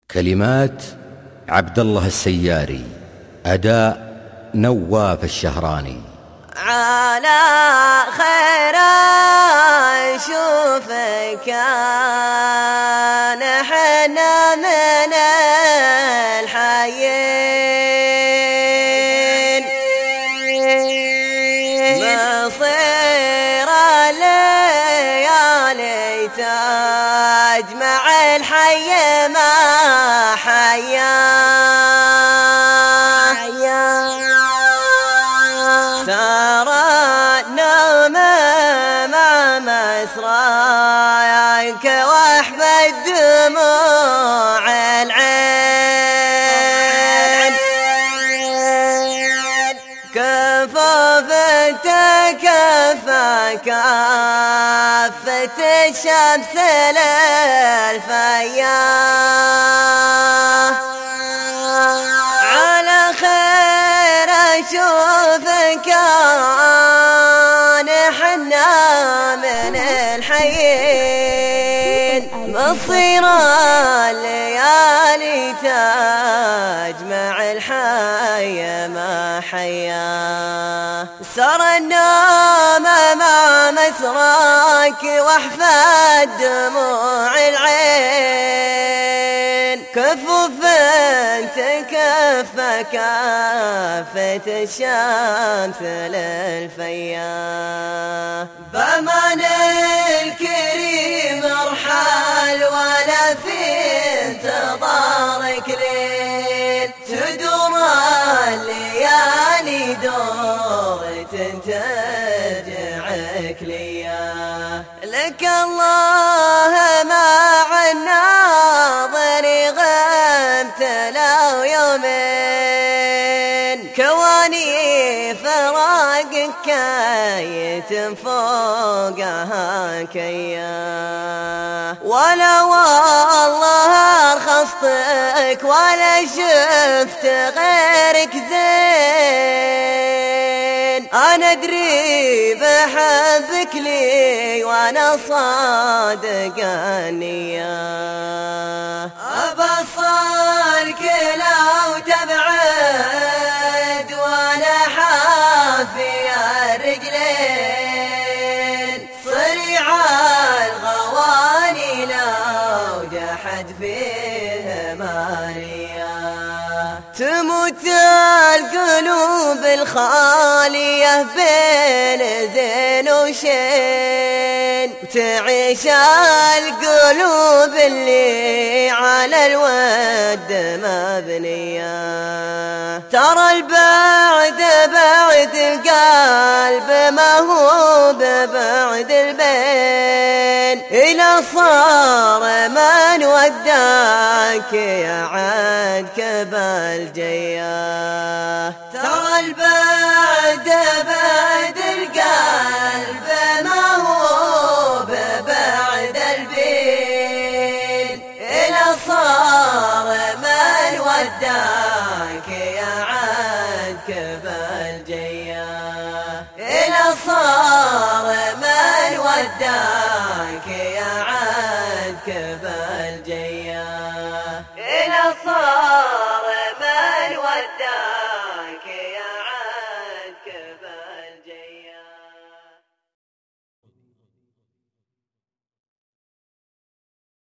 كلمات عبد الله السياري، أداء نواف الشهراني. على خير أشوفك أنا حنا من الحيين، مصير الليالي تجمع الحي ما حيا، سار النوم مع مسرايك واحفظ دموع العين، كفوف تكفى كافة الشمس للفيا، على خير أشوفك أنا حنا من الحيين، مصير الليالي تجمع الحي ما حيا، سر النوم مع مسراك واحفظ دموع العين، كفوف تكفى كافة الشمس للفيا، بأمان الكريم ارحل ولا في انتظارك ليل، تدور الليالي دورة ترجعك ليا، لك الله مع الناظر غمت لو يومين، كواني فراقك كايت فوقها كيا، ولا والله ارخصتك ولا شفت غيرك زين، انا ادري بحبك لي وانا صادق النية، ابصرك لو تبعد وانا حافي الرجلين، صريع الغواني لو جحد فيه ماريا، تموت القلوب الخالية بين زين وشين، وتعيش القلوب اللي على الود مبنية، ترى البعد بعد القلب ما هو ببعد البين، إلى صار من وداك يعدك بالجيا، ترى البعد بعد القلب ما هو ببعد البين، إلى صار من وداك يعدك بالجيا، إلى صار من وداك يعدك بالجيا، إلى صار